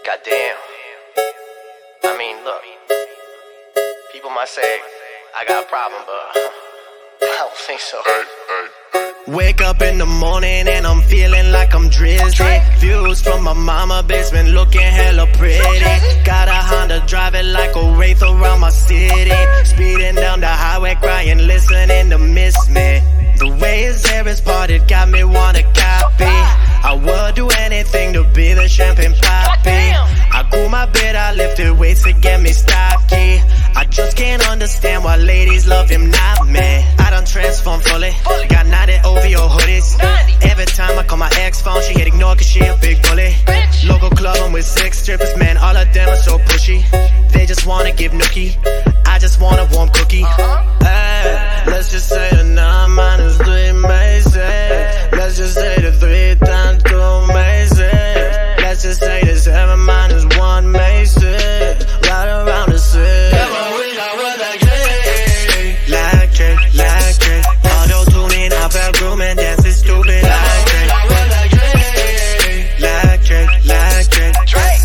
Goddamn. I mean, look. People might say I got a problem, but I don't think so. Wake up in the morning and I'm feeling like I'm drizzy. Views from my mama basement looking hella pretty. Got a Honda driving like a wraith around my city. Speeding down the highway crying, listening to Miss Me. The way his hair is parted got me wanna copy. I would do anything to be the champagne poppy. I cool my bed, I lifted weights to get me stocky. I just can't understand why ladies love him, not me. I done transformed fully, got 90 OVO hoodies. Every time I call my ex phone, she hit ignore cause she a big bully. Local club, I'm with 6 strippers, man, all of them are so pushy. They just wanna give nookie, I just want a warm cookie. Let's just say the 9 minus 3 makes it. Let's just say the 3 times 2 makes it. Let's just say the 7 minus 1 makes it. Right around the 6. Like Drake. Auto-tuning, I felt grooming, dancing stupid like Drake. Like Drake. Like Drake.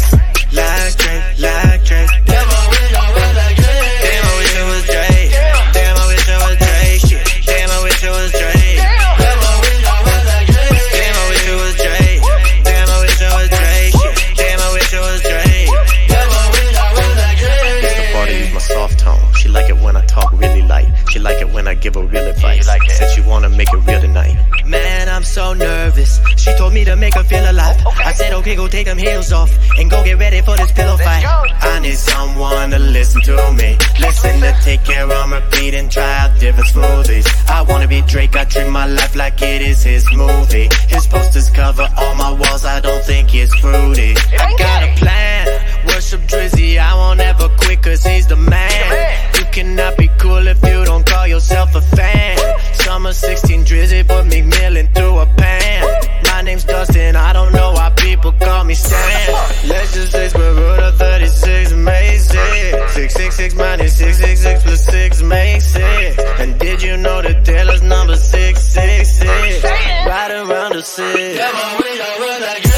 Damn, I wish it was Drake. Damn, I wish it was Drake. Shit. Damn, I wish it was Drake. Damn, I wish it was Drake. Damn, I wish it was Drake. Shit. Damn, I wish it was Drake. The party is my soft tone. She like it when I talk really light. She like it when I give her real advice. Said she wanna make it real tonight. Man, I'm so nervous. She told me to make her feel alive. I said okay, go take them heels off and go get ready for this pillow fight. I need someone to listen to me. Listen to Take Care on repeat and try out different smoothies. I wanna be Drake, I treat my life like it is his movie. His posters cover all my walls, I don't think it's fruity. I got a plan, worship Drizzy, I won't ever quit cause he's the man. You cannot be cool if you don't call yourself a fan. Summer 16 Drizzy put McMillan through a pan. My name's Dustin, I don't know why people call me Stan. Let's just say square root of 36 makes it. 666 minus 666 plus 6 makes it. And did you know that Taylor's number 666? Right around the 6.